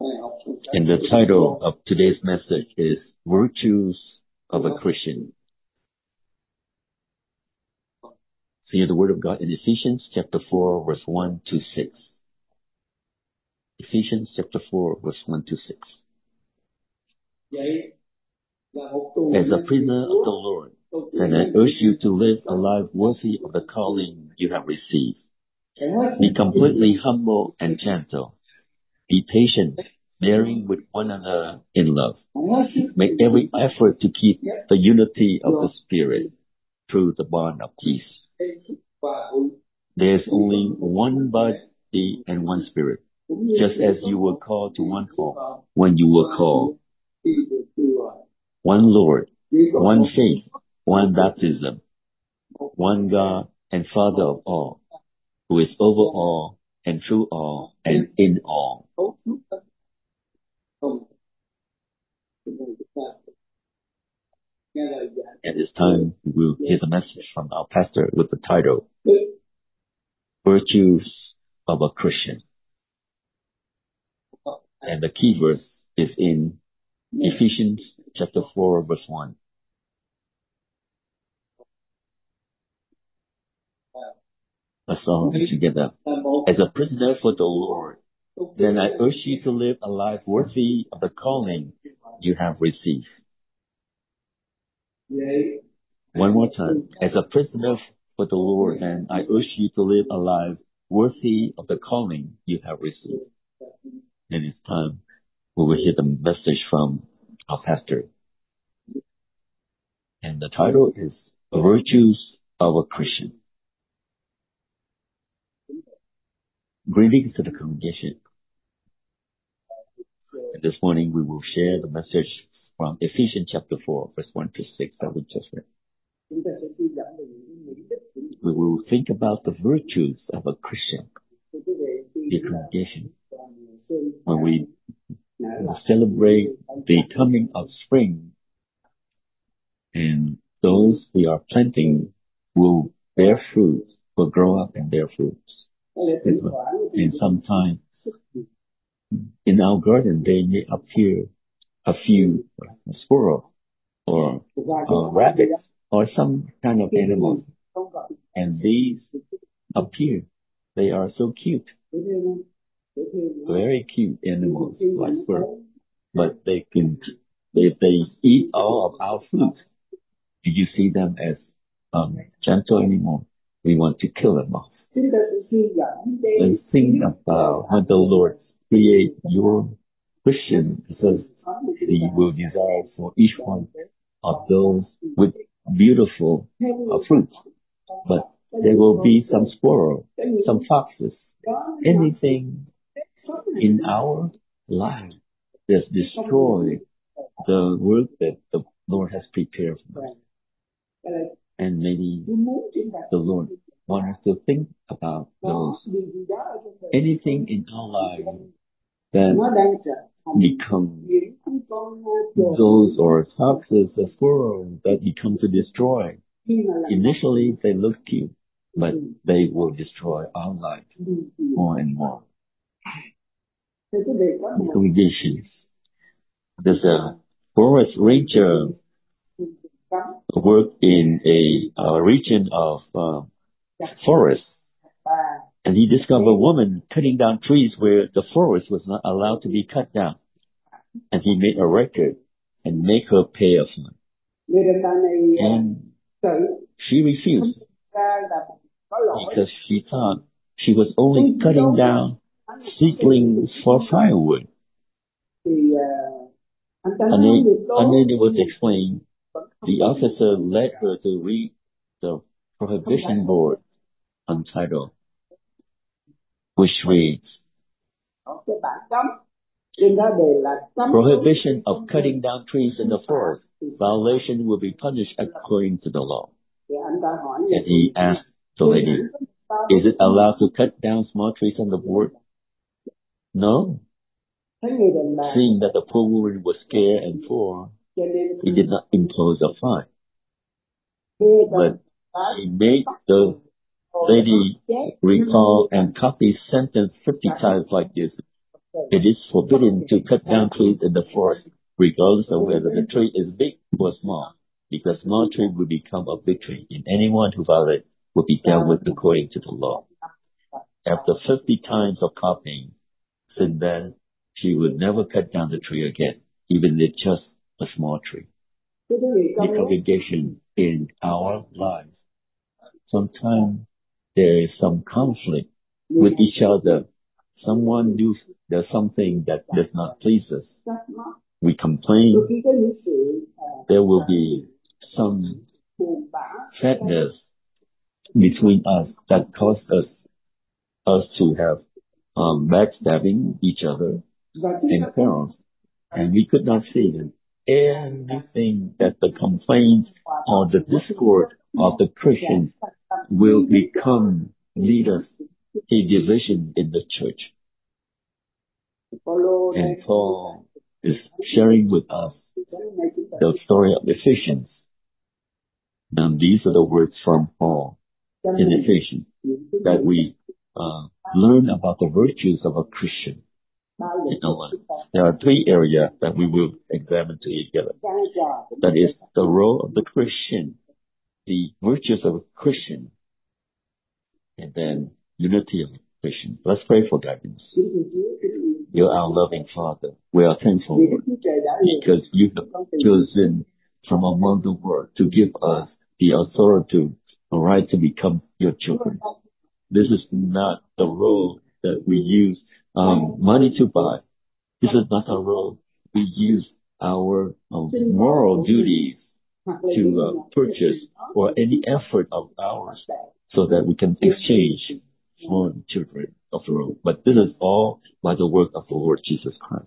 And the title of today's message is Virtues of a Christian. Hear the word of God in Ephesians chapter 4, verse 1 to 6. Ephesians chapter 4, verse 1 to 6. As a prisoner of the Lord, then I urge you to live a life worthy of the calling you have received. Be completely humble and gentle. Be patient, bearing with one another in love. Make every effort to keep the unity of the Spirit through the bond of peace. There is only one body and one Spirit, just as you were called to one hope when you were called. One Lord, one faith, one baptism, one God and Father of all, who is over all and through all and in all. At this time, we will hear the message from our pastor with the title, Virtues of a Christian. And the key verse is in Ephesians chapter 4, verse 1. Let's all read together. As a prisoner for the Lord, then I urge you to live a life worthy of the calling you have received. One more time. As a prisoner for the Lord, then I urge you to live a life worthy of the calling you have received. And it's time we will hear the message from our pastor. And the title is Virtues of a Christian. Greetings to the congregation. And this morning we will share the message from Ephesians chapter 4, verse 1 to 6 that we just read. We will think about the virtues of a Christian, the congregation. When we celebrate the coming of spring, and those we are planting will bear fruit, will grow up and bear fruits. And sometimes in our garden they may appear a few squirrels or rabbits or some kind of animals. And these appear. They are so cute. Very cute animals like squirrels. But they eat all of our fruit. Do you see them as gentle anymore? We want to kill them off. And think about when the Lord create your Christian, because He will desire for each one of those with beautiful fruits. But there will be some squirrels, some foxes, anything in our life that destroy the work that the Lord has prepared for us. And maybe the Lord wants us to think about those. Anything in our life that become those or foxes or squirrels that become to destroy. Initially, they look cute, but they will destroy our life more and more. Congregations. There's a forest ranger work in a region of forest, and he discovered a woman cutting down trees where the forest was not allowed to be cut down, and he made a record and make her pay a fine. And she refused because she thought she was only cutting down seedlings for firewood. And then it was explained. The officer led her to read the prohibition board untitled, which reads, Prohibition of cutting down trees in the forest. Violation will be punished according to the law. And he asked the lady, is it allowed to cut down small trees on the board? No. Seeing that the poor woman was scared and poor, he did not impose a fine. But he made the lady recall and copy sentence 50 times like this. It is forbidden to cut down trees in the forest, regardless of whether the tree is big or small, because small tree will become a big tree, and anyone who violates will be dealt with according to the law. After 50 times of copying, since then, she would never cut down the tree again, even if just a small tree. The congregation in our lives, sometimes there is some conflict with each other. Someone do there's something that does not please us. We complain. There will be some sadness between us that causes us to have backstabbing each other and quarrels. And we could not see them. Anything that the complaints or the discord of the Christians will lead us a division in the church. And Paul is sharing with us the story of Ephesians. And these are the words from Paul in Ephesians that we learn about the virtues of a Christian. There are three areas that we will examine together. That is the role of the Christian, the virtues of a Christian, and then unity of a Christian. Let's pray for guidance. You're our loving Father. We are thankful, Lord, because you have chosen from among the world to give us the authority, the right to become your children. This is not the role that we use money to buy. This is not our role. We use our moral duties to purchase or any effort of ours so that we can exchange for children of the world. But this is all by the work of the Lord Jesus Christ.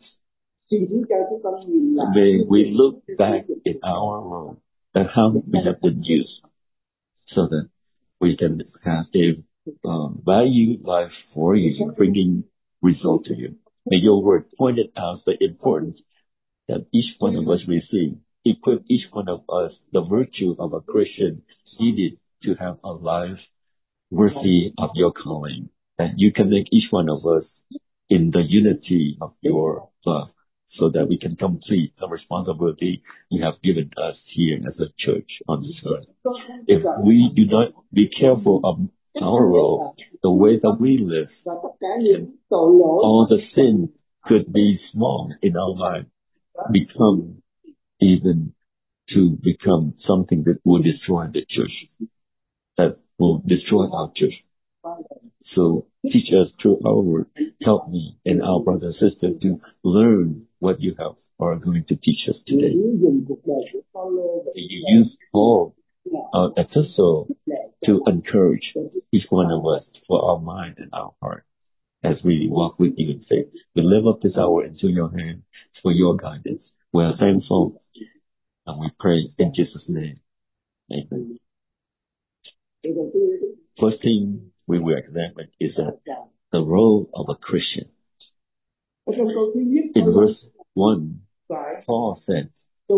May we look back in our world at how we have been used so that we can have a value life for you, bringing result to you. May your word point out the importance that each one of us receive. Equip each one of us the virtue of a Christian needed to have a life worthy of your calling. And you can make each one of us in the unity of your love so that we can complete the responsibility you have given us here as a church on this earth. If we do not be careful of our role, the way that we live, all the sin could be small in our life, become something that will destroy the church, that will destroy our church. So teach us through our word. Help me and our brother and sister to learn what you are going to teach us today. You use Paul, our epistle, to encourage each one of us for our mind and our heart as we walk with you in faith. We live up this hour into your hands for your guidance. We are thankful and we pray in Jesus' name. Amen. First thing we will examine is the role of a Christian. In verse 1, Paul said,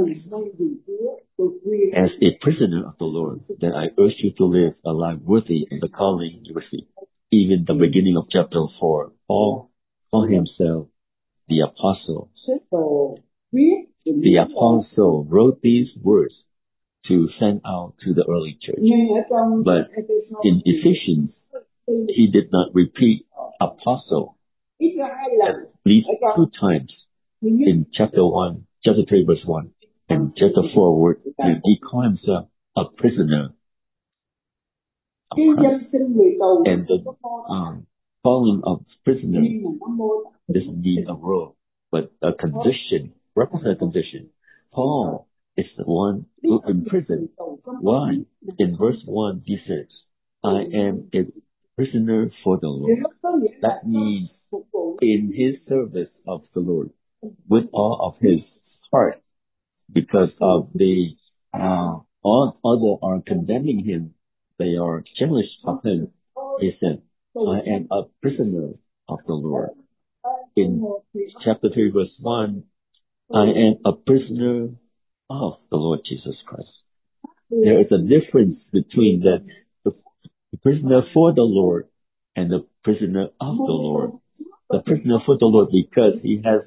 as a prisoner of the Lord, that I urge you to live a life worthy of the calling you receive. Even the beginning of chapter 4, Paul called himself the apostle. The apostle wrote these words to send out to the early church. But in Ephesians, he did not repeat apostle at least 2 times. In chapter 3 verse 1 and chapter 4 he called himself a prisoner of Christ. And the calling of prisoner doesn't mean a role, but a condition, represent a condition. Paul is the one who imprisoned. Why? In verse 1 he says, I am a prisoner for the Lord. That means in his service of the Lord, with all of his heart, because of all others are condemning him, they are jealous of him. He said, I am a prisoner of the Lord. In chapter 3 verse 1, I am a prisoner of the Lord Jesus Christ. There is a difference between the prisoner for the Lord and the prisoner of the Lord. the prisoner for the Lord because he has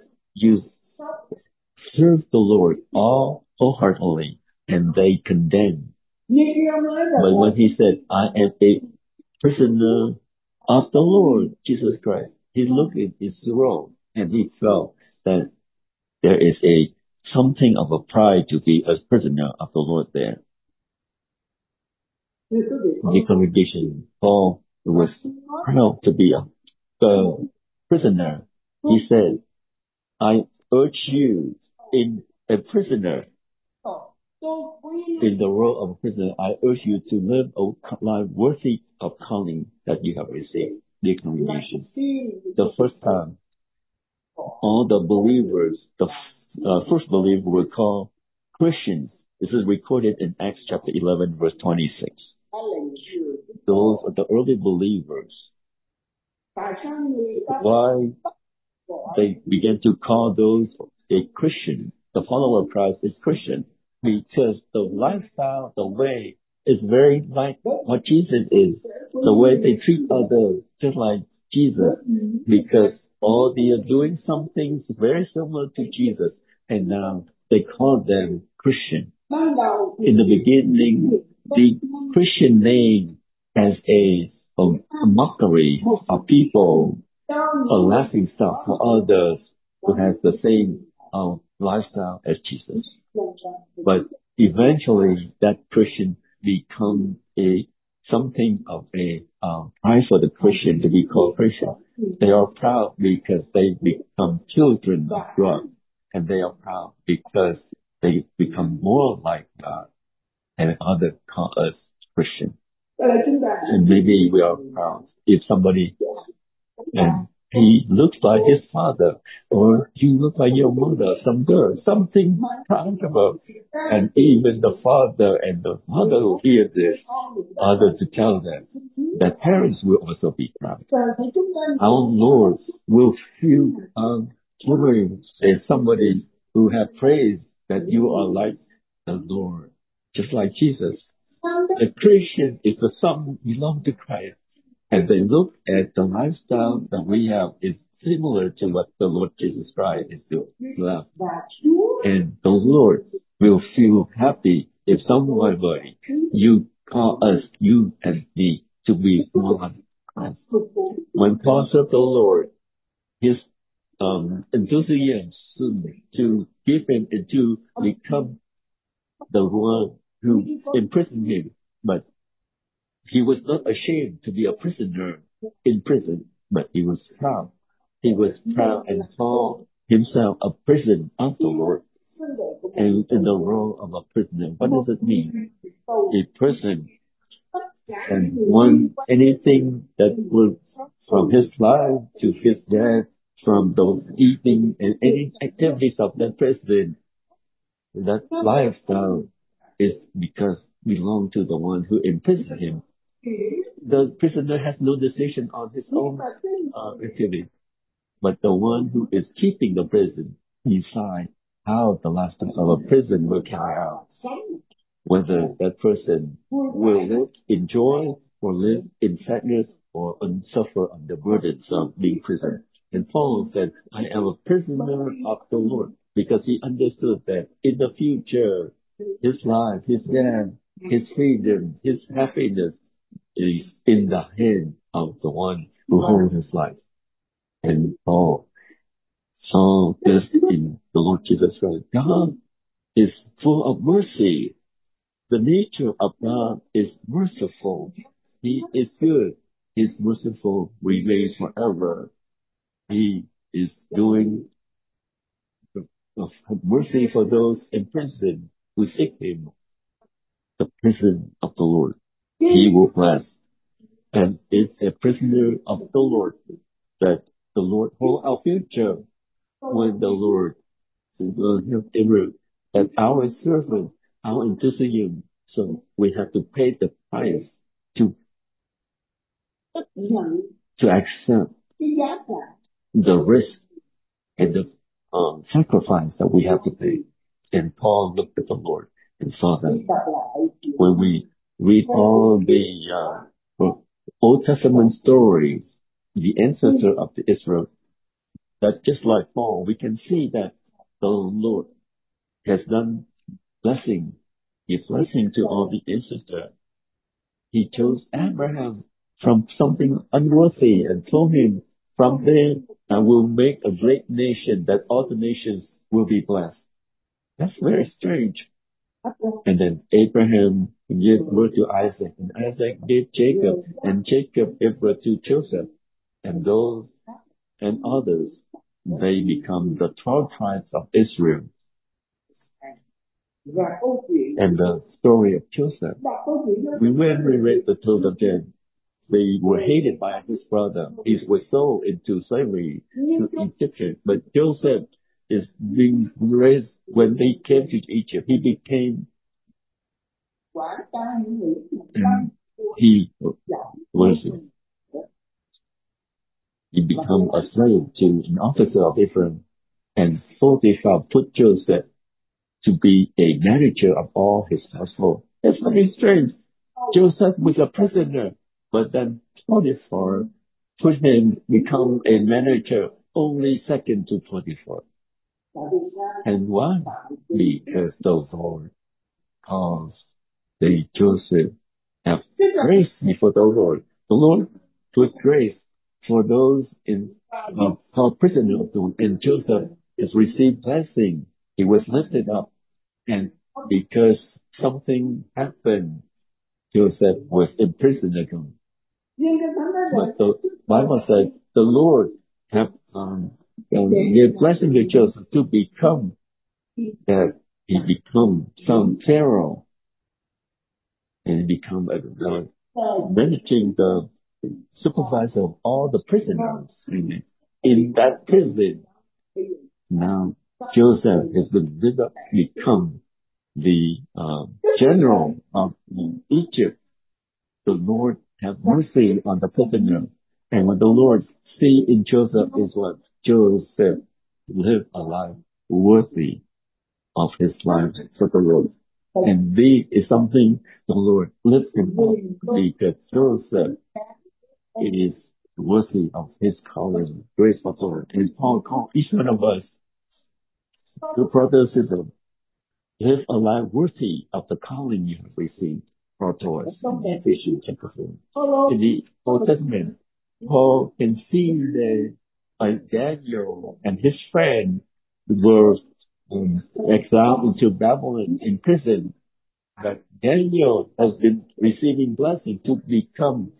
served the Lord all wholeheartedly, and they condemn. But when he said, I am a prisoner of the Lord Jesus Christ, he looked at his role and he felt that there is something of a pride to be a prisoner of the Lord there. The congregation, Paul was proud to be a prisoner. He said, I urge you in a prisoner, in the role of a prisoner, I urge you to live a life worthy of calling that you have received. The congregation. The first time, all the believers, the first believers were called Christians. This is recorded in Acts chapter 11, verse 26. Those are the early believers. Why they began to call those a Christian, the follower of Christ is Christian, because the lifestyle, the way is very like what Jesus is. The way they treat others, just like Jesus, because all they are doing some things very similar to Jesus, and now they call them Christian. In the beginning, the Christian name has a mockery of people, a laughing stock for others who has the same lifestyle as Jesus. But eventually, that Christian becomes something of a pride for the Christian to be called Christian. They are proud because they become children of God, and they are proud because they become more like God, and others call us Christian. And maybe we are proud if somebody and he looks like his father, or you look like your mother, some girl, something proud about. And even the father and the mother will hear this, others to tell them that parents will also be proud. Our Lord will feel honoring as somebody who have praised that you are like the Lord, just like Jesus. The Christian is the son belong to Christ. And they look at the lifestyle that we have is similar to what the Lord Jesus Christ is doing. And the Lord will feel happy if somebody, you call us, you and me, to be one. When Paul served the Lord, his enthusiasm to give him and to become the one who imprisoned him, but he was not ashamed to be a prisoner in prison, but he was proud. He was proud and called himself a prisoner of the Lord. And in the role of a prisoner, what does it mean? A person can want anything that will, from his life to his death, from those eating and any activities of that prison, that lifestyle is because belong to the one who imprisoned him. The prisoner has no decision on his own activity, but the one who is keeping the prison decides how the lifestyle of a prison will carry out. Whether that person will live in joy or live in sadness or suffer under burdens of being prisoned. And Paul said, I am a prisoner of the Lord, because he understood that in the future, his life, his death, his freedom, his happiness is in the hand of the one who holds his life. And Paul saw this in the Lord Jesus Christ. God is full of mercy. The nature of God is merciful. He is good. He is merciful, remains forever. He is doing mercy for those in prison who seek him. The prison of the Lord, he will bless. And it's a prisoner of the Lord that the Lord hold our future when the Lord will have ever that our servant, our enthusiasm. So we have to pay the price to accept the risk and the sacrifice that we have to pay. And Paul looked at the Lord and saw that. When we read all the Old Testament stories, the ancestor of the Israel, that just like Paul, we can see that the Lord has done blessing, His blessing to all the ancestors. He chose Abraham from something unworthy and told him, from there I will make a great nation that all the nations will be blessed. That's very strange. And then Abraham gave birth to Isaac, and Isaac gave Jacob, and Jacob gave birth to Joseph, and those and others. They become the 12 tribes of Israel. And the story of Joseph, when we read the Torah again, they were hated by his brother. He was sold into slavery to Egypt. But Joseph is being raised. When they came to Egypt, he became, he became a slave to an officer of Ephraim. And Potiphar put Joseph to be a manager of all his household. That's very strange. Joseph was a prisoner, but then Potiphar put him become a manager, only second to Potiphar. And why? Because the Lord caused the Joseph have grace before the Lord. The Lord put grace for those in called prisoners, and Joseph has received blessing. He was lifted up, and because something happened, Joseph was imprisoned again. But the Bible says the Lord have gave blessing to Joseph to become that he become some Pharaoh, and become managing the supervisor of all the prisoners in that prison. Now Joseph has been become the general of Egypt. The Lord have mercy on the prisoner. And what the Lord see in Joseph is what Joseph lived a life worthy of his life for the Lord. And this is something the Lord lifts him up, because Joseph is worthy of his calling, grace for the Lord. And Paul called each one of us, the brothers and sisters, live a life worthy of the calling you have received. In the Old Testament, Paul can see that Daniel and his friend were exiled into Babylon in prison. But Daniel has been receiving blessing to become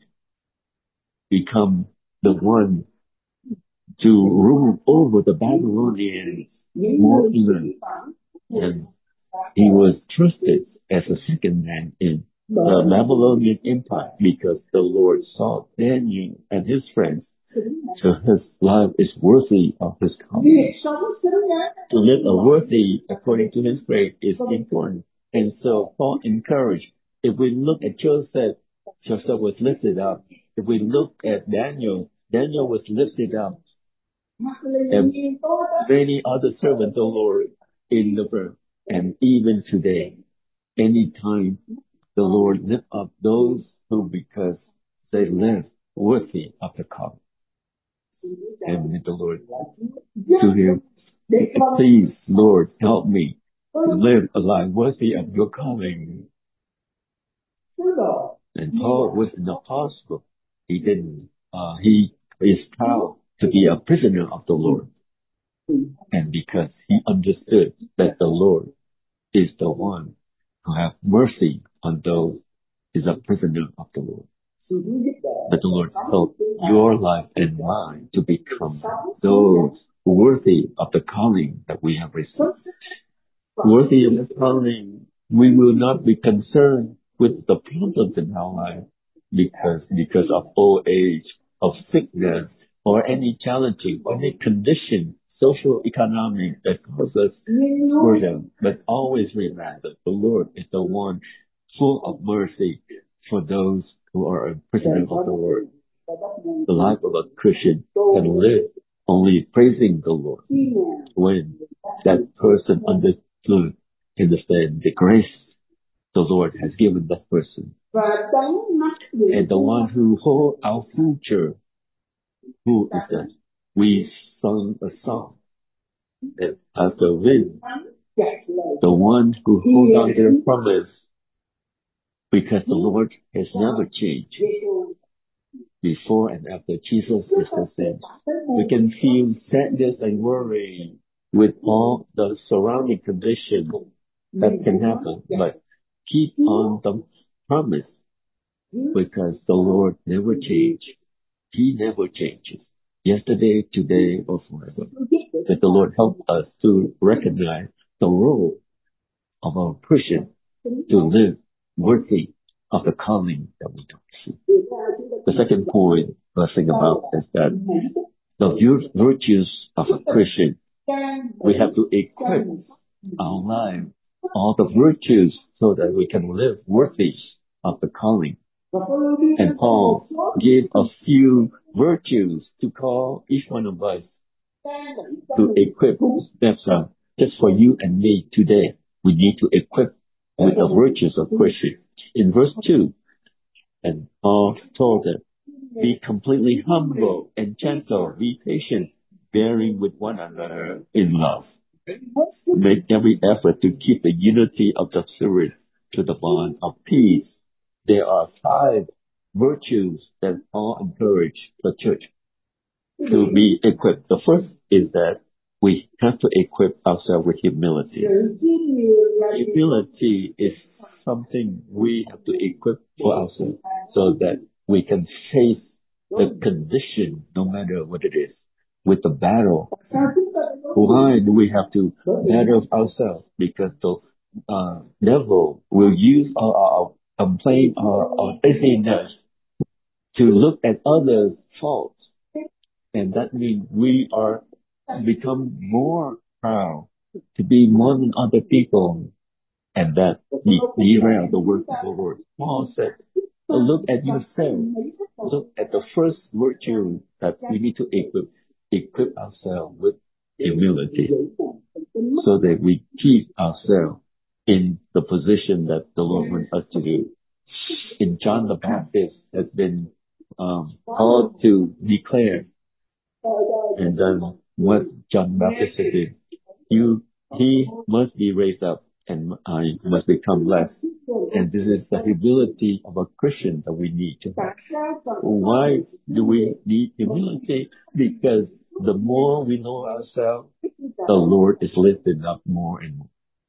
the one to rule over the Babylonians more even. And he was trusted as a second man in the Babylonian Empire, because the Lord saw Daniel and his friends. So his life is worthy of his calling. To live a worthy according to his faith is important. And so Paul encouraged, if we look at Joseph, Joseph was lifted up. If we look at Daniel, Daniel was lifted up. And many other servants of the Lord in the world. And even today, anytime the Lord lift up those who, because they live worthy of the calling. And with the Lord to him, please, Lord, help me to live a life worthy of your calling. And Paul was an apostle. He is proud to be a prisoner of the Lord. And because he understood that the Lord is the one who have mercy on those who is a prisoner of the Lord. But the Lord help your life and mine to become those worthy of the calling that we have received. Worthy of the calling, we will not be concerned with the problems in our life because of old age, of sickness, or any challenging, or any condition, social, economic, that causes burden. But always remember that the Lord is the one full of mercy for those who are a prisoner of the Lord. The life of a Christian can live only praising the Lord when that person understand the grace the Lord has given that person. And the one who holds our future, who is that? We sung a song that as the wind, the one who hold on to their promise, because the Lord has never changed. Before and after, Jesus is the same. We can feel sadness and worry with all the surrounding conditions that can happen, but keep on the promise, because the Lord never changes. He never changes. Yesterday, today, or forever. That the Lord help us to recognize the role of our Christian to live worthy of the calling that we don't see. The second point I think about is that the virtues of a Christian, we have to equip our life, all the virtues, so that we can live worthy of the calling. And Paul gave a few virtues to call each one of us to equip. That's just for you and me today. We need to equip with the virtues of Christian. In verse 2, and Paul told them, be completely humble and gentle, be patient, bearing with one another in love. Make every effort to keep the unity of the Spirit to the bond of peace. There are 5 virtues that Paul encouraged the church to be equipped. The first is that we have to equip ourselves with humility. Humility is something we have to equip for ourselves so that we can face the condition, no matter what it is, with the battle. Why do we have to battle ourselves? Because the devil will use our complaint or our busyness to look at others' faults. And that means we are become more proud to be more than other people. And that derail the work of the Lord. Paul said, look at yourself. Look at the first virtue that we need to equip ourselves with humility, so that we keep ourselves in the position that the Lord wants us to do. In John the Baptist has been called to declare, and then what John the Baptist did, he must be raised up and I must become less. And this is the humility of a Christian that we need to have. Why do we need humility? Because the more we know ourselves, the Lord is lifted up more and more.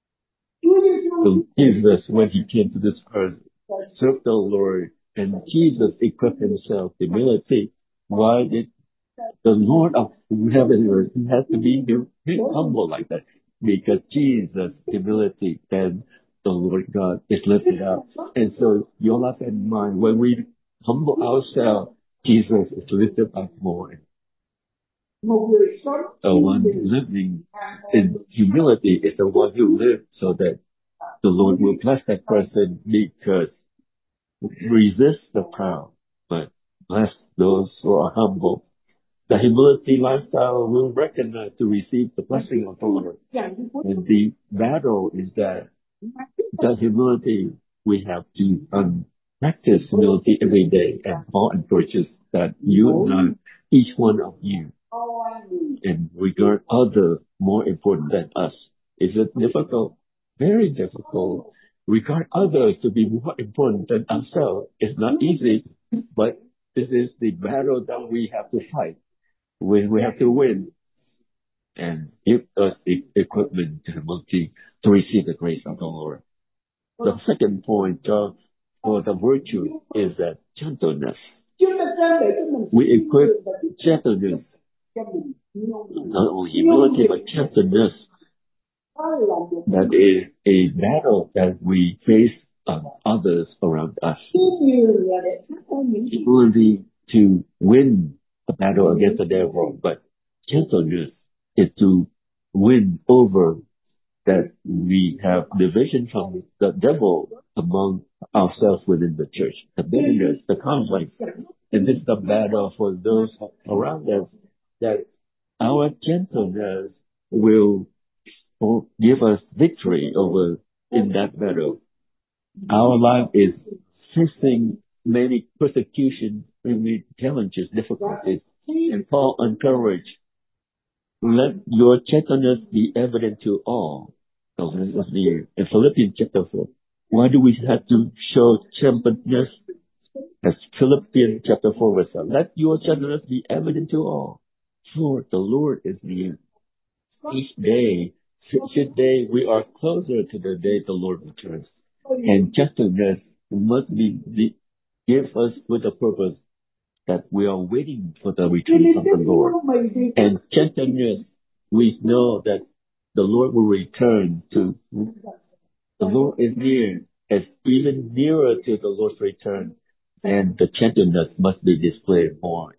So Jesus, when he came to this earth, served the Lord, and Jesus equipped himself with humility. Why did the Lord of heaven and earth has to be humble like that? Because Jesus' humility, then the Lord God is lifted up. And so your life and mine, when we humble ourselves, Jesus is lifted up more. The one living in humility is the one who lives so that the Lord will bless that person, because resist the proud, but bless those who are humble. The humility lifestyle will recognize to receive the blessing of the Lord. And the battle is that the humility, we have to practice humility every day. And Paul encourages that you and I, each one of you, and regard others more important than us. Is it difficult? Very difficult. Regard others to be more important than ourselves. It's not easy, but this is the battle that we have to fight. We have to win, and give us the equipment and ability to receive the grace of the Lord. The second point for the virtue is that gentleness. We equip gentleness, not only humility, but gentleness. That is a battle that we face others around us. Humility to win the battle against the devil, but gentleness is to win over that we have division from the devil among ourselves within the church, the bitterness, the conflict. And this is the battle for those around us, that our gentleness will give us victory over in that battle. Our life is facing many persecutions, many challenges, difficulties. And Paul encouraged let your gentleness be evident to all. So let us read in Philippians chapter 4. Why do we have to show gentleness? As Philippians chapter 4 verse 7. Let your gentleness be evident to all. For the Lord is near. Each day we are closer to the day the Lord returns. And gentleness must be give us with the purpose that we are waiting for the return of the Lord. And gentleness, we know that the Lord will return to. The Lord is near, is even nearer to the Lord's return, and the gentleness must be displayed more.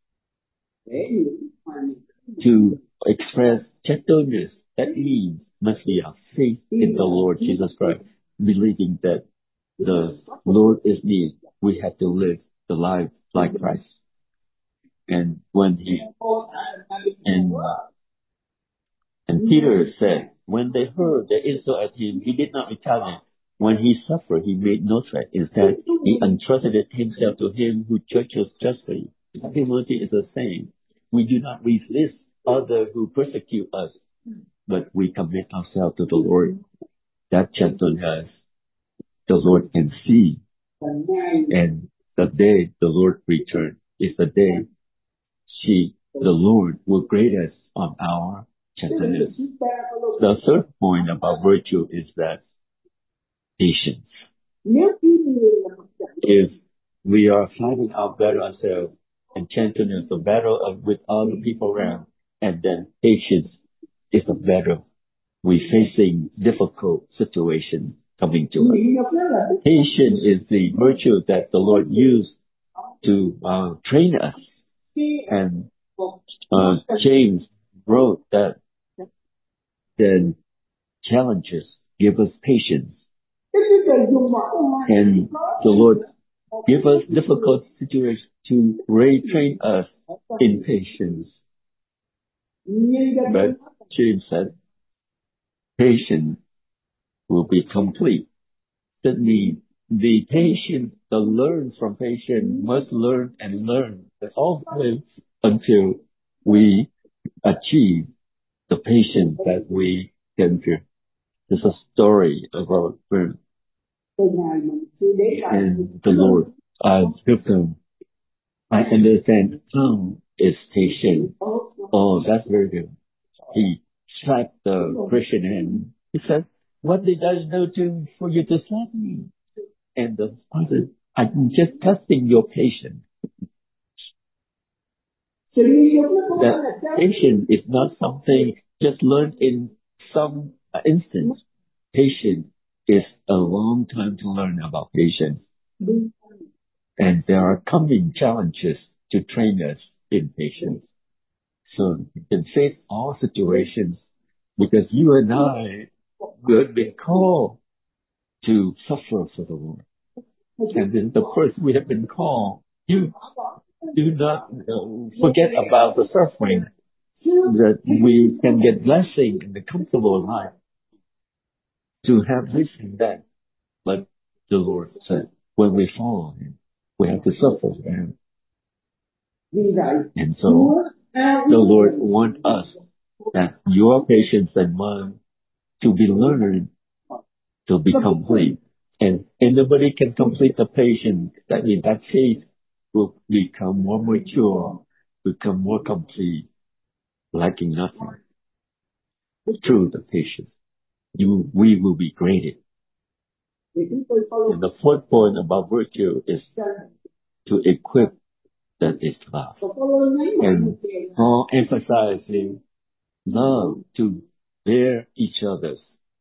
To express gentleness, that means must be a faith in the Lord Jesus Christ, believing that the Lord is near. We have to live the life like Christ. And when and Peter said, when they heard the insult at him, he did not retaliate. When he suffered, he made no threat. Instead, he entrusted himself to him who judges justly. Humility is the same. We do not resist others who persecute us, but we commit ourselves to the Lord. That gentleness, the Lord can see. And the day the Lord returns is the day the Lord will grade us on our gentleness. The third point about virtue is that patience. If we are fighting our battle ourselves and gentleness, the battle with other people around, and then patience is the battle we're facing difficult situations coming to us. Patience is the virtue that the Lord used to train us. And James wrote that then challenges give us patience. And the Lord give us difficult situations to retrain us in patience. But James said, patience will be complete. That means the patient, the learn from patient must learn and learn always until we achieve the patience that we can do. There's a story about and the Lord took him. I understand Tom is patient. Oh, that's very good. He slapped the Christian hand. He said, what did I do for you to slap me? And the father, I'm just testing your patience. That patience is not something just learned in some instance. Patience is a long time to learn about patience. And there are coming challenges to train us in patience. So you can face all situations because you and I have been called to suffer for the Lord. And then the first we have been called, you do not forget about the suffering, that we can get blessing in the comfortable life to have this and that. But the Lord said, when we follow Him, we have to suffer for Him. And so the Lord wants us that your patience and mine to be learned, to be complete. And nobody can complete the patience. That means that faith will become more mature, become more complete, lacking nothing. Through the patience, we will be graded. And the fourth point about virtue is to equip that is love. And Paul emphasizing love to bear each other's.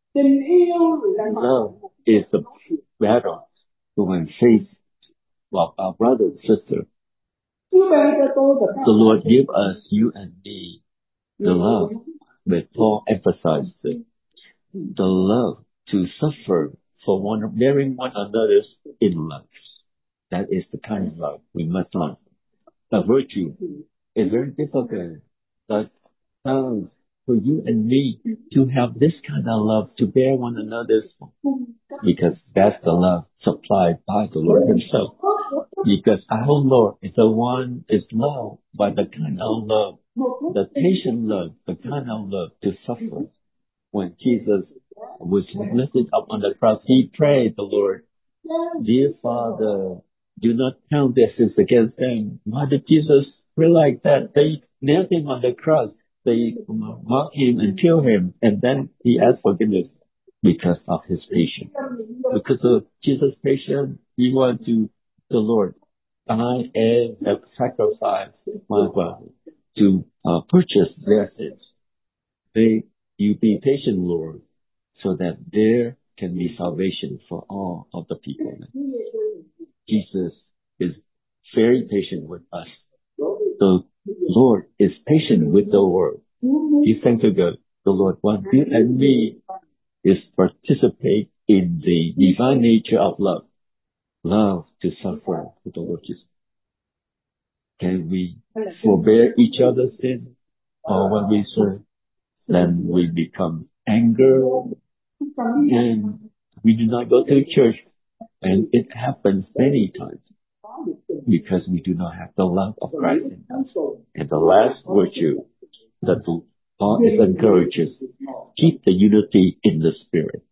Love is the battle when faith of our brother and sister. The Lord give us, you and me, the love that Paul emphasized. The love to suffer for bearing one another in love. That is the kind of love we must learn. The virtue is very difficult, but for you and me to have this kind of love to bear one another, because that's the love supplied by the Lord Himself. Because our Lord is the one is love, by the kind of love the patient love, the kind of love to suffer. When Jesus was lifted up on the cross, he prayed the Lord, "Dear Father, do not count their sins against them." Why did Jesus pray like that? They nailed him on the cross. They mocked him and killed him. And then he asked forgiveness because of his patience. Because of Jesus' patience, he went to the Lord, "I am a sacrifice my body to purchase their sins. You be patient, Lord, so that there can be salvation for all of the people." Jesus is very patient with us. The Lord is patient with the world. He thank to God. The Lord wants you and me is participate in the divine nature of love. Love to suffer with the Lord Jesus. Can we forbear each other's sin? Or when we serve, then we become anger and we do not go to church. And it happens many times because we do not have the love of Christ in us. And the last virtue that Paul encourages, keep the unity in the Spirit.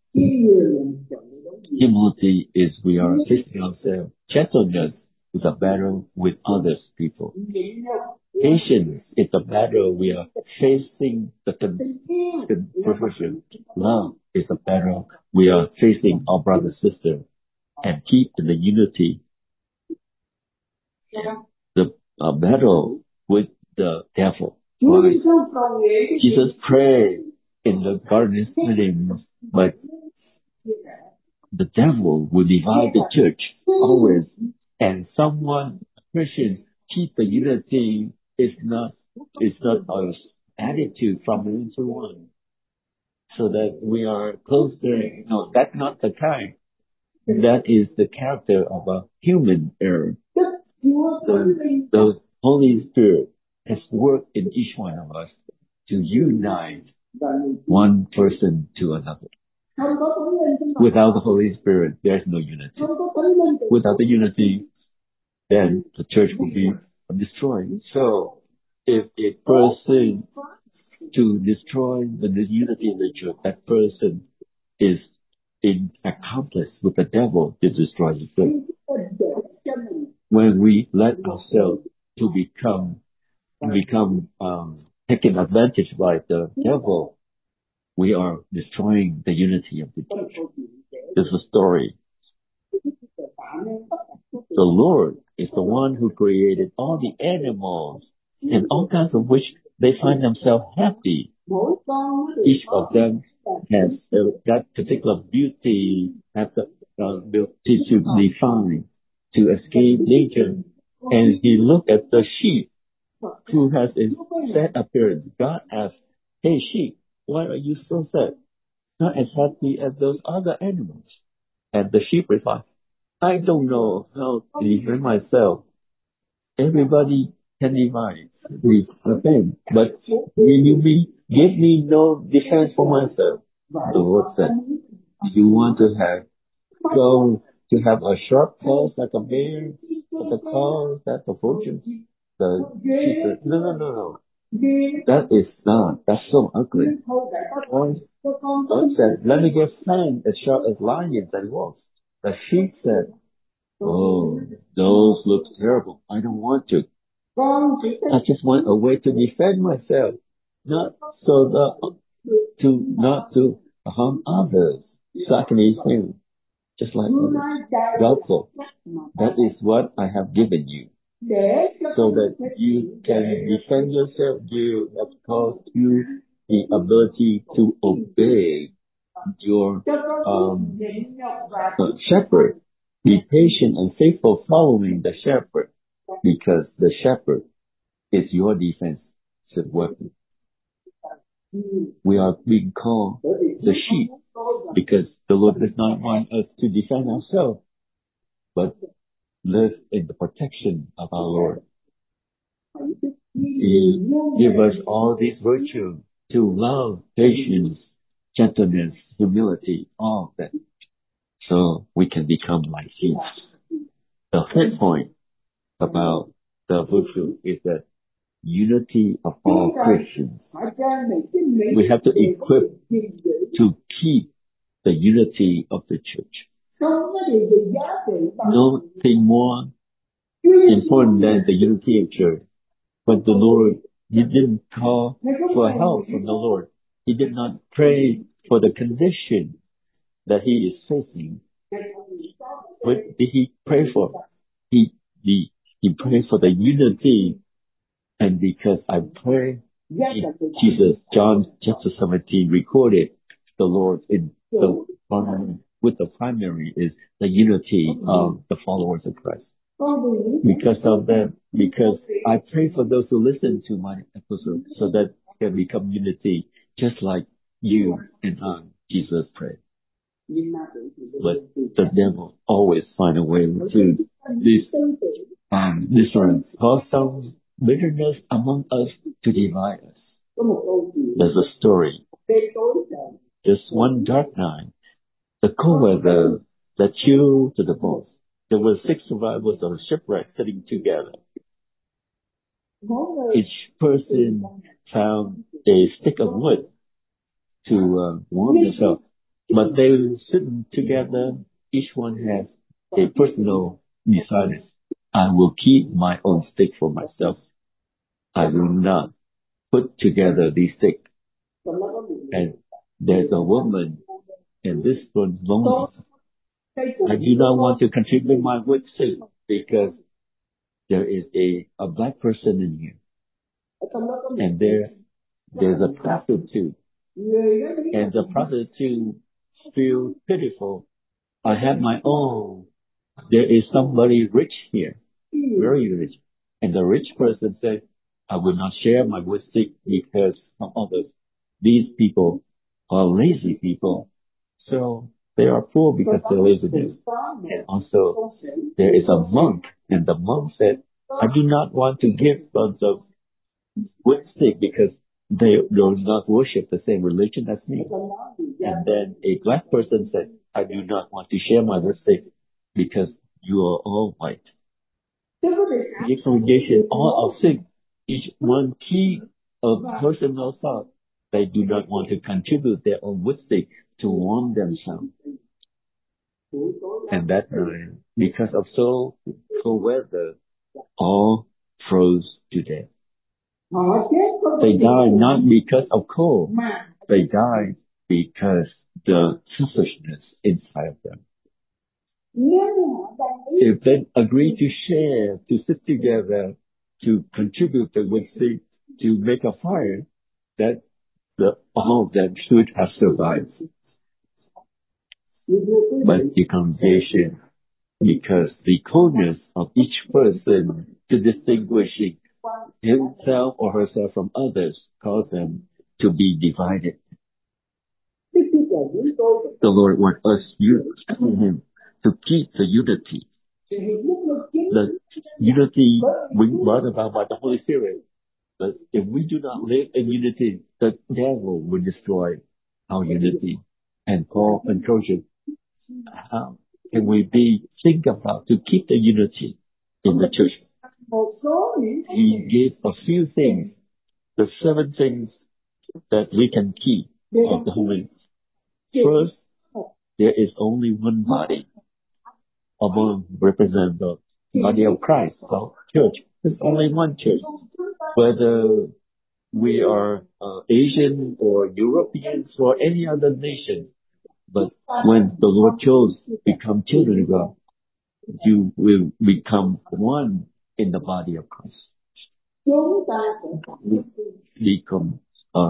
Humility is we are assisting ourselves. Gentleness is a battle with others people. Patience is a battle we are facing the confusion. Love is a battle we are facing our brother sister. And keep in the unity. The battle with the devil. Right? Jesus prayed in the Garden of Eden, but the devil will divide the church always. And someone, Christian, keep the unity is not our attitude from one to one. So that we are closer. No, that's not the kind. That is the character of a human error. The Holy Spirit has worked in each one of us to unite one person to another. Without the Holy Spirit, there's no unity. Without the unity, then the church will be destroyed. So, if a person to destroy the unity in the church, that person is in accomplice with the devil to destroy the church. When we let ourselves to become taken advantage by the devil, we are destroying the unity of the church. There's a story. The Lord is the one who created all the animals and all kinds of which they find themselves happy. Each of them has that particular beauty, has the ability to define, to escape nature. And he looked at the sheep who has a sad appearance. God asked, "Hey sheep, why are you so sad? Not as happy as those other animals." And the sheep replied, "I don't know how to defend myself. Everybody can divide the thing, but give me no defense for myself." The Lord said, "You want to have a sharp claws like a bear, but the claws that's a fortune?" The sheep said, No. That's so ugly. God said, "Let me get fangs as sharp as lions and wolves." The sheep said, "Oh, those look terrible. I don't want to. I just want a way to defend myself, not to harm others. So I can defend just like others." God said, "That is what I have given you, so that you can defend yourself. You have caused you the ability to obey your shepherd. Be patient and faithful following the shepherd, because the shepherd is your defensive weapon." We are being called the sheep because the Lord does not want us to defend ourselves, but live in the protection of our Lord. He gives us all these virtues to love, patience, gentleness, humility, all of that, so we can become like Him. The third point about the virtue is that unity of all Christians. We have to equip to keep the unity of the church. Nothing more important than the unity of church. But the Lord, he didn't call for help from the Lord. He did not pray for the condition that he is facing. What did he pray for? He prayed for the unity. And because I pray, Jesus, John chapter 17 recorded the Lord in the with the primary is the unity of the followers of Christ. Because of that, because I pray for those who listen to my episode so that can become unity, just like you and Jesus prayed. But the devil always find a way to discern, cause some bitterness among us to divide us. There's a story. Just one dark night, the cold weather that chilled to the bones. There were 6 survivors of a shipwreck sitting together. Each person found a stick of wood to warm themselves. But they were sitting together. Each one has a personal desire. I will keep my own stick for myself. I will not put together these sticks. And there's a woman, and this one's lonely. I do not want to contribute my wood stick because there is a black person in here. And there's a prostitute. And the prostitute feels pitiful. I have my own. There is somebody rich here, very rich. And the rich person said, I will not share my wood stick because some others, these people are lazy people. So they are poor because they're lazy. And also there is a monk, and the monk said, I do not want to give bunch of wood stick because they do not worship the same religion as me. And then a black person said, I do not want to share my wood stick because you are all white. The congregation all are sick. Each one keep a personal thought. They do not want to contribute their own wood stick to warm themselves. And that night, because of so cold weather, all froze to death. They died not because of cold. They died because the selfishness inside of them. If they agree to share, to sit together, to contribute the wood stick, to make a fire, that all of them should have survived. But the congregation, because the coldness of each person to distinguishing himself or herself from others, caused them to be divided. The Lord wants us him to keep the unity. The unity brought about by the Holy Spirit. But if we do not live in unity, the devil will destroy our unity. And Paul encourages, how can we think about to keep the unity in the church? He gave a few things, the 7 things that we can keep of the Holy. First, there is only one body among represent the body of Christ, the church. There's only one church. Whether we are Asian or Europeans or any other nation, but when the Lord chose become children of God, you will become one in the body of Christ. We become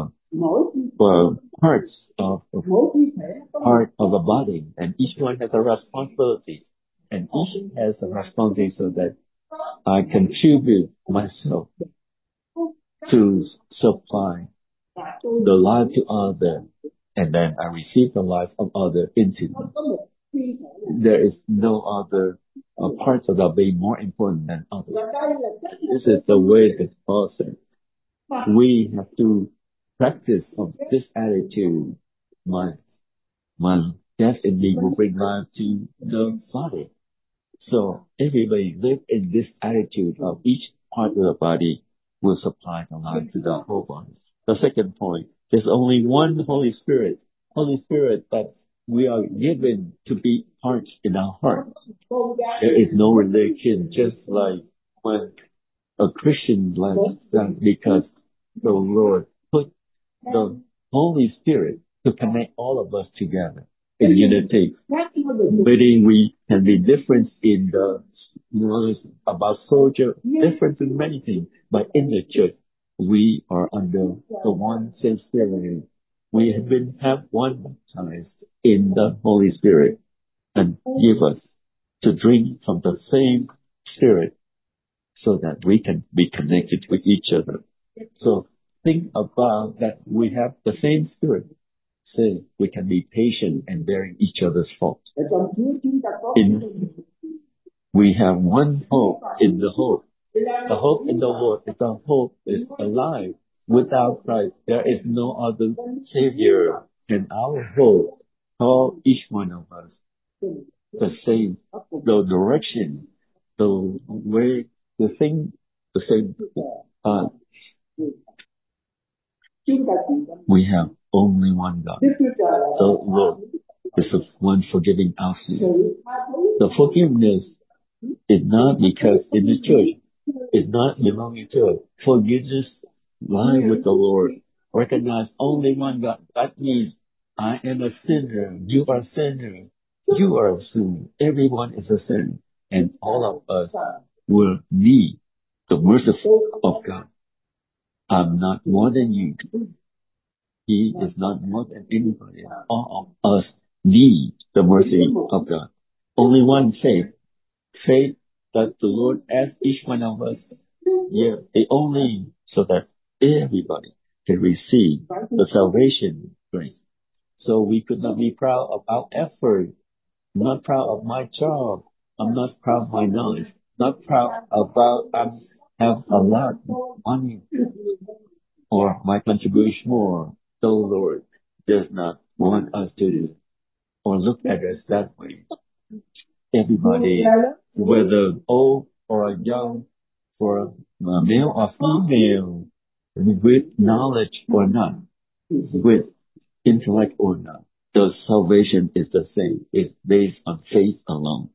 parts of the body, and each one has a responsibility, and each has a responsibility so that I contribute myself to supply the life to others, and then I receive the life of others into me. There is no other parts of the being more important than others. This is the way that Paul said. We have to practice of this attitude. My death in me will bring life to the body. So everybody live in this attitude of each part of the body will supply the life to the whole body. The second point, there's only one Holy Spirit. Holy Spirit that we are given to be part in our heart. There is no religion, just like when a Christian like that, because the Lord put the Holy Spirit to connect all of us together in unity. Maybe we can be different in the knowledge about soldier, different in many things, but in the church, we are under the one same Spirit. We have been one baptized in the Holy Spirit, and give us to drink from the same Spirit so that we can be connected with each other. So think about that we have the same Spirit. So we can be patient and bearing each other's faults. We have one hope in the hope. The hope in the Lord is the hope is alive. Without Christ, there is no other Savior. And our hope, call each one of us the same, the direction, the way, the thing, the same. We have only one God. The Lord is the one forgiving our sins. The forgiveness is not because in the church, it's not belonging to us. Forgiveness lies with the Lord. Recognize only one God. That means I am a sinner. You are a sinner. You are a sinner. Everyone is a sinner. And all of us will need the mercy of God. I'm not more than you. He is not more than anybody. All of us need the mercy of God. Only one faith. Faith that the Lord asks each one of us. Yeah, the only so that everybody can receive the salvation grace. So we could not be proud of our effort. I'm not proud of my job. I'm not proud of my knowledge. Not proud about I have a lot of money or my contribution more. The Lord does not want us to do or look at us that way. Everybody, whether old or young, for male or female, with knowledge or not, with intellect or not, the salvation is the same. It's based on faith alone.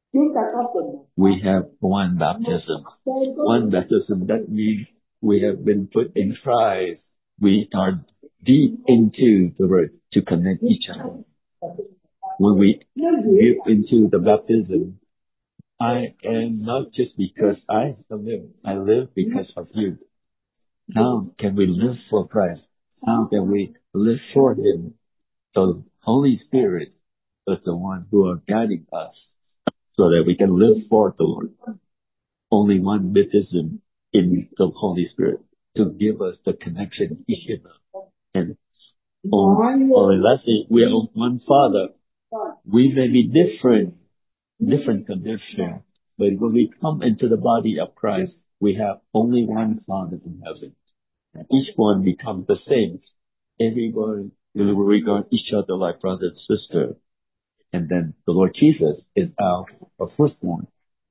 We have one baptism. One baptism, that means we have been put in Christ. We are deep into the Word to connect each other. When we give into the baptism, I am not just because I live. I live because of you. How can we live for Christ? How can we live for Him? The Holy Spirit is the one who are guiding us so that we can live for the Lord. Only one baptism in the Holy Spirit to give us the connection each other. And only lastly, we are one Father. We may be different conditions, but when we come into the body of Christ, we have only one Father in heaven. And each one becomes the same. Everyone will regard each other like brother and sister. And then the Lord Jesus is our firstborn.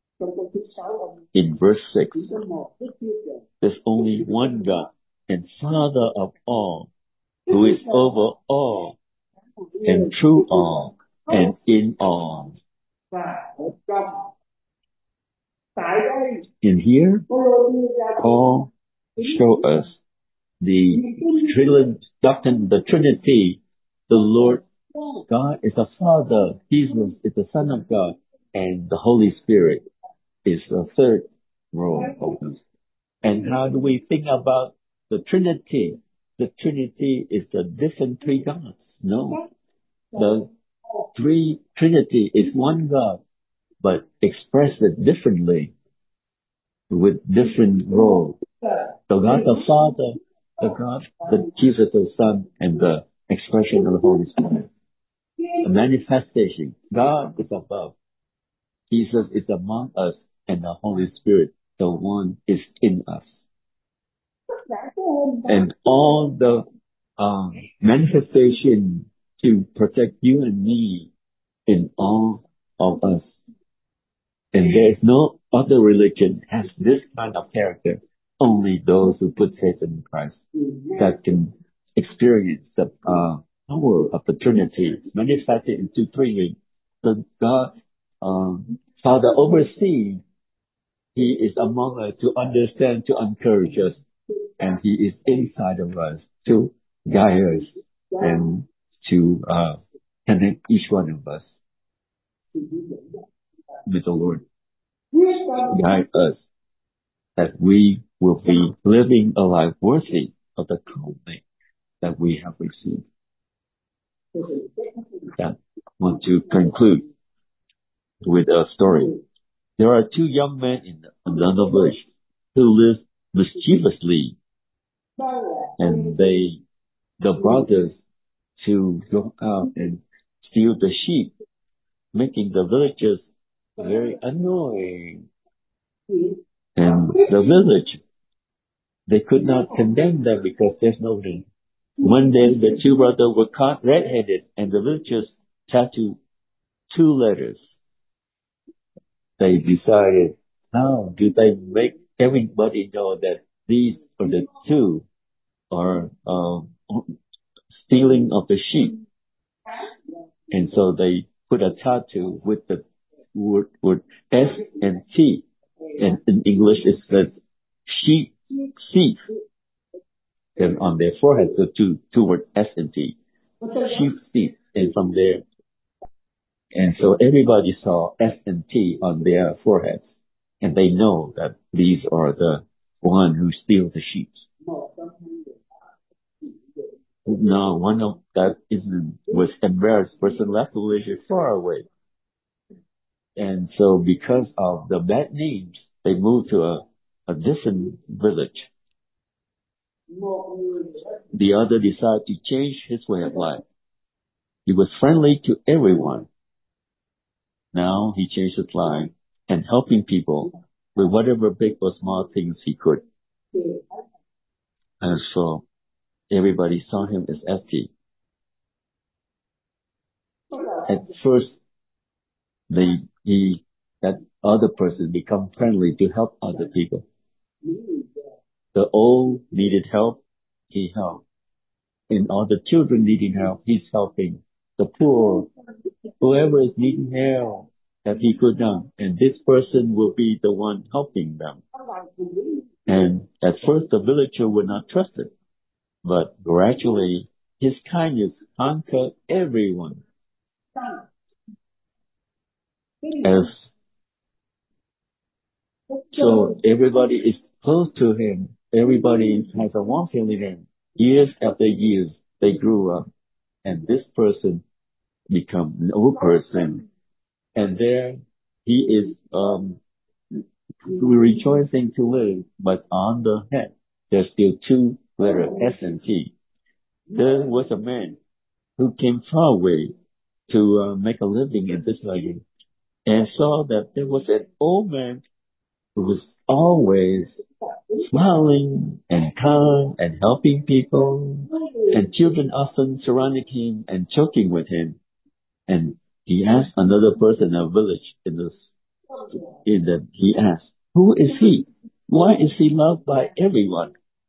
In verse 6, there's only one God and Father of all, who is over all and through all and in all. In here, Paul show us the doctrine, the Trinity. The Lord God is the Father, Jesus is the Son of God, and the Holy Spirit is the third role of us. And how do we think about the Trinity? The Trinity is the different three gods. No. The Trinity is one God, but expressed differently with different roles. The God the Father, the God, the Jesus the Son, and the expression of the Holy Spirit. The manifestation. God is above. Jesus is among us, and the Holy Spirit, the one, is in us. And all the manifestation to protect you and me in all of us. And there is no other religion has this kind of character. only those who put faith in Christ that can experience the power of the Trinity manifested into three rings. So God, Father oversees, He is among us to understand, to encourage us, and He is inside of us to guide us and to connect each one of us with the Lord. Guide us that we will be living a life worthy of the calling that we have received. I want to conclude with a story. There are two young men in another village who lived mischievously, and the brothers to go out and steal the sheep, making the villagers very annoying. And the village, they could not condemn them because there's no reason. One day the two brothers were caught red-handed, and the villagers tattooed two letters. They decided, how do they make everybody know that these are the two are stealing of the sheep? And so they put a tattoo with the word S and T, and in English it says sheep thief. And on their forehead, the two words S and T, sheep thief. And from there, and so everybody saw S and T on their foreheads, and they know that these are the one who steal the sheep. No, one of that was embarrassed person left the village far away. And so because of the bad names, they moved to a different village. The other decided to change his way of life. He was friendly to everyone. Now he changed his life and helping people with whatever big or small things he could. And so everybody saw him as FT. At first, that other person become friendly to help other people. The old needed help, he helped. And all the children needing help, he's helping. The poor, whoever is needing help that he could not, and this person will be the one helping them. And at first the villager would not trust it, but gradually his kindness conquered everyone. So everybody is close to him. Everybody has a warm feeling in him. Years after years, they grew up, and this person become an old person. And there he is rejoicing to live, but on the head there's still two letters S and T. There was a man who came far away to make a living in this land, and saw that there was an old man who was always smiling and kind and helping people, and children often surrounded him and joking with him. And he asked another person in a village he asked, who is he? Why is he loved by everyone?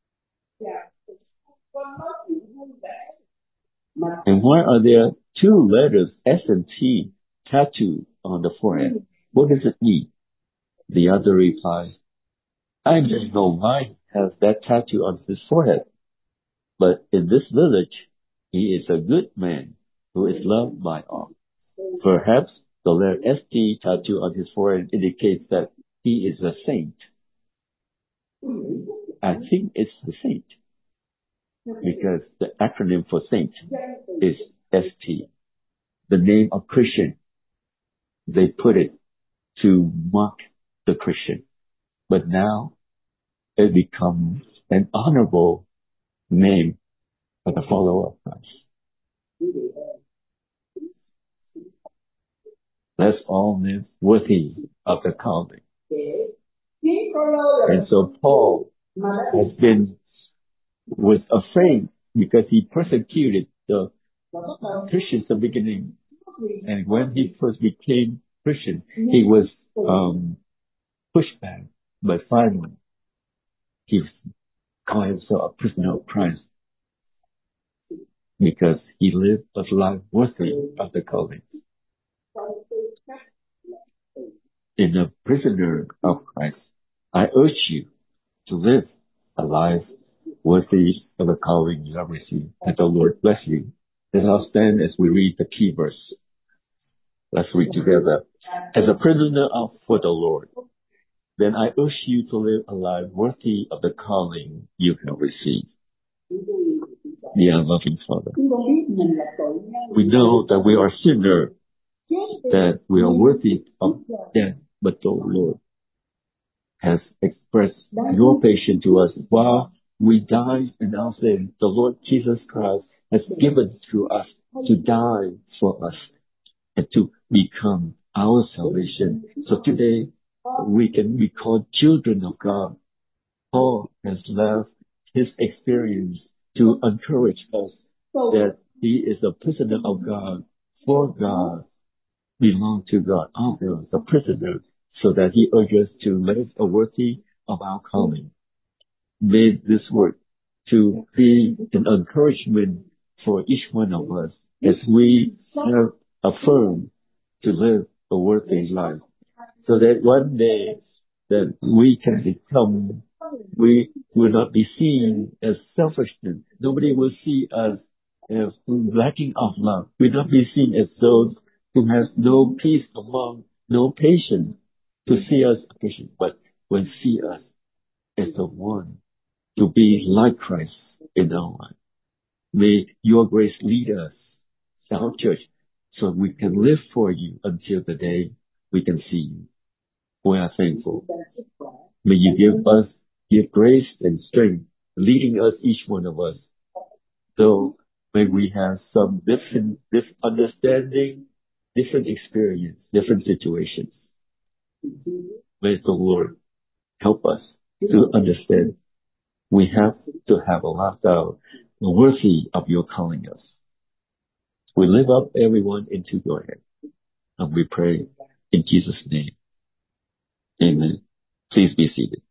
And why are there two letters S and T tattooed on the forehead? What does it mean? The other replies, I don't know why he has that tattoo on his forehead, but in this village, he is a good man who is loved by all. Perhaps the letter ST tattoo on his forehead indicates that he is a saint. I think it's the saint, because the acronym for saint is ST. The name of Christian, they put it to mark the Christian. But now it becomes an honorable name for the follower of Christ. Let's all live worthy of the calling. And so Paul was afraid because he persecuted the Christians at the beginning. And when he first became Christian, he was pushed back. But finally, He called himself a prisoner of Christ because he lived a life worthy of the calling. In a prisoner of Christ, I urge you to live a life worthy of the calling you have received. And the Lord bless you. Let us stand as we read the key verse. Let's read together. As a prisoner for the Lord, then I urge you to live a life worthy of the calling you have received. Dear loving Father, we know that we are sinners, that we are worthy of death, but the Lord has expressed your patience to us while we die in our sin. The Lord Jesus Christ has given to us to die for us and to become our salvation. So today we can be called children of God. Paul has left his experience to encourage us that he is a prisoner of God, for God, belong to God, of God, the prisoner, so that he urges to live a worthy of our calling. May this work to be an encouragement for each one of us as we have affirmed to live a worthy life, so that one day that we can become, we will not be seen as selfishness. Nobody will see us as lacking of love. We will not be seen as those who have no peace among, no patience, to see us patient, but will see us as the one to be like Christ in our life. May your grace lead us, our church, so we can live for you until the day we can see you. We are thankful. May you give grace and strength, leading us, each one of us. Though may we have some different understanding, different experience, different situations. May the Lord help us to understand we have to have a lifestyle worthy of your calling us. We lift up everyone into your hand, and we pray in Jesus' name. Amen. Please be seated.